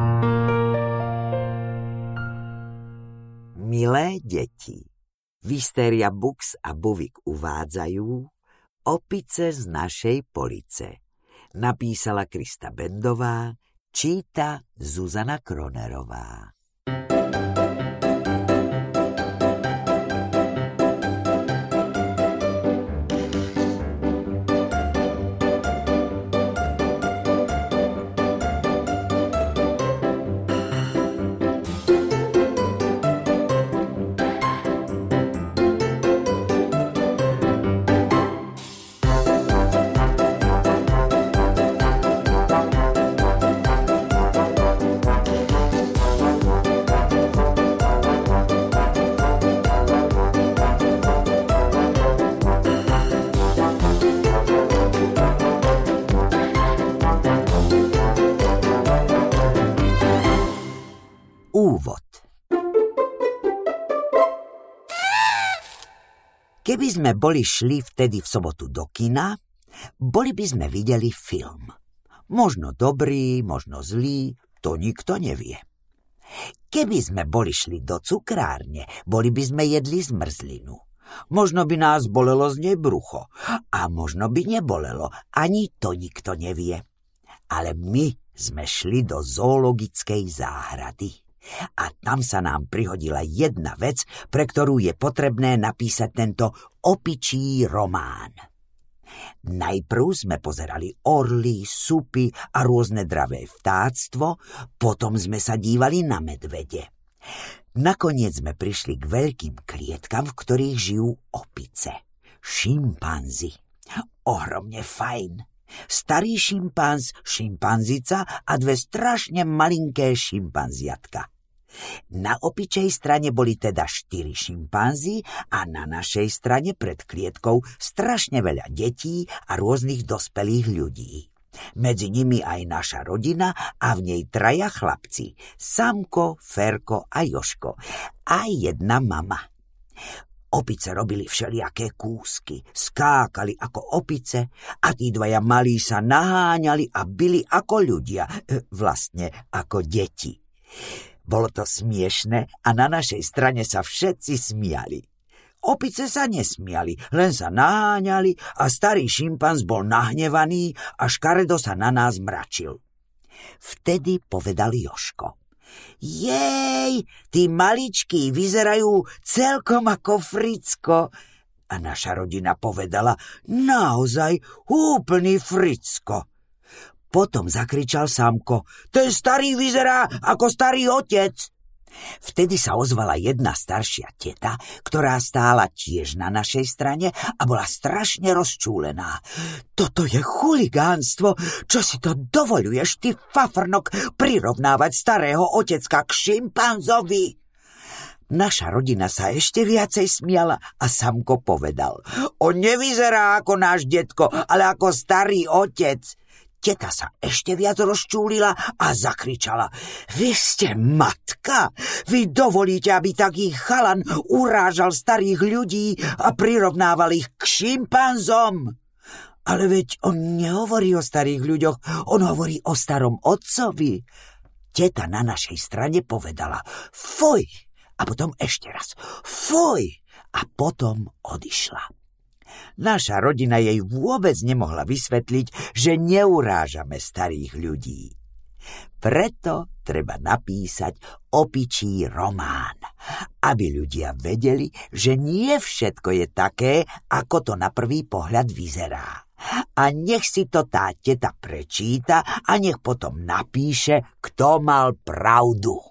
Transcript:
Milé deti, Wisteria Books a Buvik uvádzajú Opice z našej police. Napísala Krista Bendová, číta Zuzana Kronerová. Úvod. Keby sme boli šli vtedy v sobotu do kina, boli by sme videli film. Možno dobrý, možno zlý, to nikto nevie. Keby sme boli šli do cukrárne, boli by sme jedli zmrzlinu. Možno by nás bolelo z nej brucho a možno by nebolelo, ani to nikto nevie. Ale my sme šli do zoologickej záhrady. A tam sa nám prihodila jedna vec, pre ktorú je potrebné napísať tento opičí román. Najprv sme pozerali orly, supy a rôzne dravé vtáctvo, potom sme sa dívali na medvede. Nakoniec sme prišli k veľkým klietkam, v ktorých žijú opice. Šimpanzi. Ohromne fajn. Starý šimpanz, šimpanzica a dve strašne malinké šimpanziatka. Na opičej strane boli teda 4 šimpanzi a na našej strane pred klietkou strašne veľa detí a rôznych dospelých ľudí. Medzi nimi aj naša rodina a v nej 3 chlapci, Samko, Ferko a Joško a jedna mama. Opice robili všelijaké kúsky, skákali ako opice a tí 2 malí sa naháňali a bili ako ľudia, vlastne ako deti. Bolo to smiešne a na našej strane sa všetci smiali. Opice sa nesmiali, len sa naháňali a starý šimpanz bol nahnevaný a škaredo sa na nás mračil. Vtedy povedal Joško: Jej, tí maličkí vyzerajú celkom ako Fricko. A naša rodina povedala: Naozaj, úplný Fricko. Potom zakričal Samko: Ten starý vyzerá ako starý otec. Vtedy sa ozvala jedna staršia teta, ktorá stála tiež na našej strane a bola strašne rozčúlená. Toto je chuligánstvo, čo si to dovoľuješ, ty fafrnok, prirovnávať starého otecka k šimpanzovi. Naša rodina sa ešte viacej smiala a Samko povedal: On nevyzerá ako náš detko, ale ako starý otec. Teta sa ešte viac rozčúlila a zakričala: Vy ste matka? Vy dovolíte, aby taký chalan urážal starých ľudí a prirovnával ich k šimpanzom? Ale veď on nehovorí o starých ľuďoch, on hovorí o starom otcovi. Teta na našej strane povedala: Fuj! A potom ešte raz: Fuj! A potom odišla. Naša rodina jej vôbec nemohla vysvetliť, že neurážame starých ľudí. Preto treba napísať opičí román, aby ľudia vedeli, že nie všetko je také, ako to na prvý pohľad vyzerá. A nech si to tá teta prečíta a nech potom napíše, kto mal pravdu.